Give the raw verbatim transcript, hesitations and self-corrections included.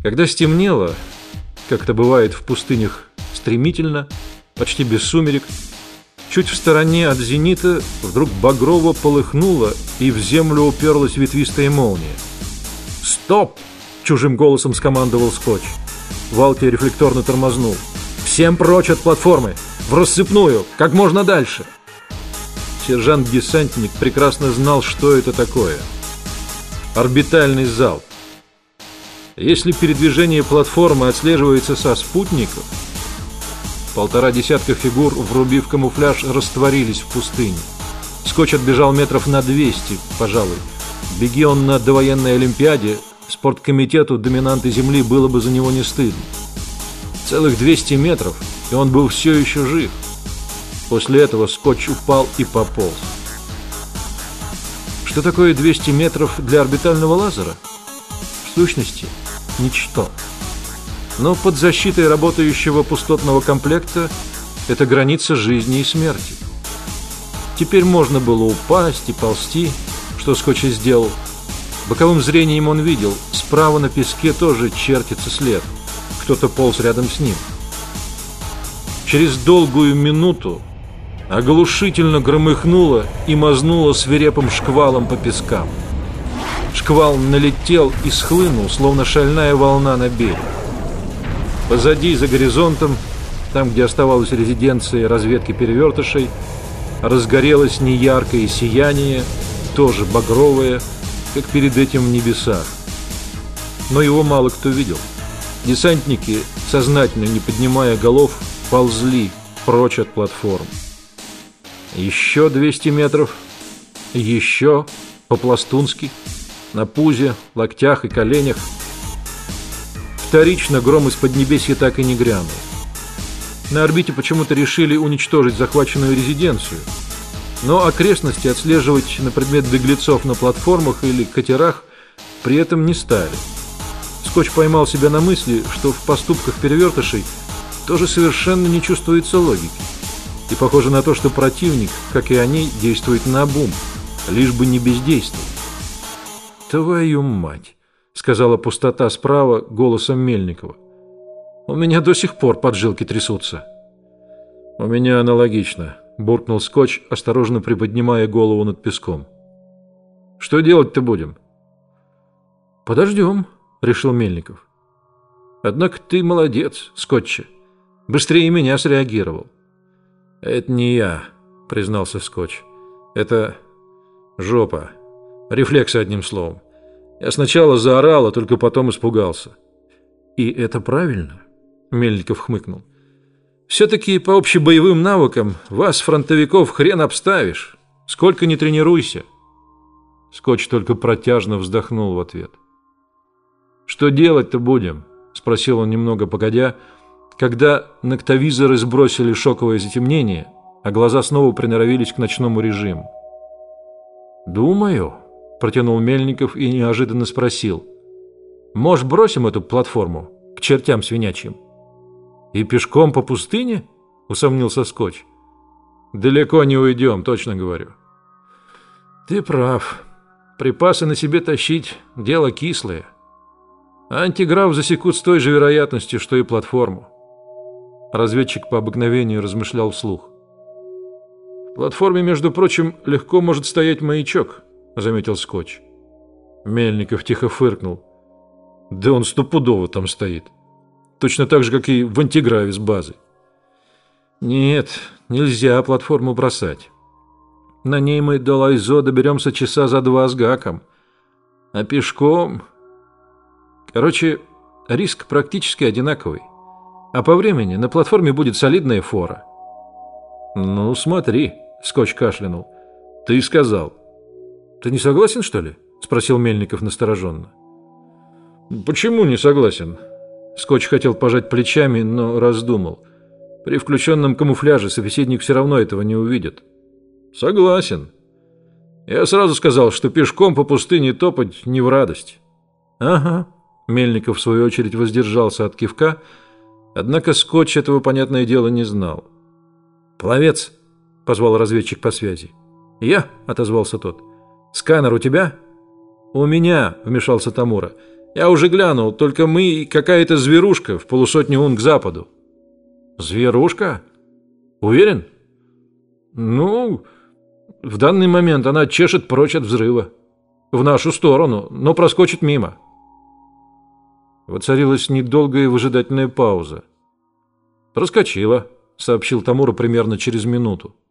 Когда стемнело, как это бывает в пустынях, стремительно, почти без сумерек, чуть в стороне от зенита вдруг багрово полыхнуло, и в землю уперлась ветвистая молния. «Стоп!» — чужим голосом скомандовал Скотч. Валти рефлекторно тормознул. «Всем прочь от платформы! В рассыпную! Как можно дальше!» Сержант-десантник прекрасно знал, что это такое. Орбитальный залп. Если передвижение платформы отслеживается со спутников, полтора десятка фигур, врубив камуфляж, растворились в пустыне. Скотч отбежал метров на двести, пожалуй. Беги он на довоенной Олимпиаде, спорткомитету доминанты Земли было бы за него не стыдно. Целых двести метров, и он был все еще жив. После этого Скотч упал и пополз. Что такое двести метров для орбитального лазера? В сущности, ничто. Но под защитой работающего пустотного комплекта это граница жизни и смерти. Теперь можно было упасть и ползти, что Скотч и сделал. Боковым зрением он видел, справа на песке тоже чертится след. Кто-то полз рядом с ним. Через долгую минуту оглушительно громыхнуло и мазнуло свирепым шквалом по пескам. Шквал налетел и схлынул, словно шальная волна на берег. Позади, за горизонтом, там, где оставалась резиденция разведки перевертышей, разгорелось неяркое сияние, тоже багровое, как перед этим в небесах. Но его мало кто видел. Десантники, сознательно не поднимая голов, ползли прочь от платформ. Еще двести метров, еще по-пластунски, на пузе, локтях и коленях. Вторично гром из поднебесья так и не грянул. На орбите почему-то решили уничтожить захваченную резиденцию, но окрестности отслеживать на предмет беглецов на платформах или катерах при этом не стали. Скотч поймал себя на мысли, что в поступках перевертышей тоже совершенно не чувствуется логики. И похоже на то, что противник, как и они, действует наобум, лишь бы не бездействовать. «Твою мать!» — сказала пустота справа голосом Мельникова. «У меня до сих пор поджилки трясутся». «У меня аналогично», — буркнул Скотч, осторожно приподнимая голову над песком. «Что делать-то будем?» «Подождем», — решил Мельников. «Однако ты молодец, Скотча. Быстрее меня среагировал». «Это не я», — признался Скотч. «Это жопа. Рефлексы, одним словом. Я сначала заорал, а только потом испугался». «И это правильно?» — Мельников хмыкнул. «Все-таки по общебоевым навыкам вас, фронтовиков, хрен обставишь. Сколько ни тренируйся». Скотч только протяжно вздохнул в ответ. «Что делать-то будем?» — спросил он немного погодя, когда ноктовизоры сбросили шоковое затемнение, а глаза снова приноровились к ночному режиму. «Думаю», — протянул Мельников и неожиданно спросил. «Может, бросим эту платформу к чертям свинячьим?» «И пешком по пустыне?» — усомнился Скотч. «Далеко не уйдем, точно говорю». «Ты прав. Припасы на себе тащить — дело кислое. Антиграф засекут с той же вероятностью, что и платформу». Разведчик по обыкновению размышлял вслух. «В платформе, между прочим, легко может стоять маячок», — заметил Скотч. Мельников тихо фыркнул. «Да он стопудово там стоит. Точно так же, как и в антиграве с базы». «Нет, нельзя платформу бросать. На ней мы до Лайзо доберемся часа за два с гаком. А пешком... Короче, риск практически одинаковый. А по времени на платформе будет солидная фора». «Ну, смотри», — Скотч кашлянул. «Ты сказал». «Ты не согласен, что ли?» — спросил Мельников настороженно. «Почему не согласен?» Скотч хотел пожать плечами, но раздумал. При включенном камуфляже собеседник все равно этого не увидит. «Согласен. Я сразу сказал, что пешком по пустыне топать не в радость». «Ага». Мельников, в свою очередь, воздержался от кивка, однако Скотч этого, понятное дело, не знал. «Пловец», — позвал разведчик по связи. «Я», — отозвался тот. «Сканер у тебя?» «У меня», — вмешался Тамура. Я уже глянул, только мы и какая-то зверушка в полусотни ун к западу. Зверушка? Уверен? Ну, в данный момент она чешет прочь от взрыва. В нашу сторону, но проскочит мимо. Воцарилась недолгая выжидательная пауза. «Проскочила», — сообщил Тамура примерно через минуту.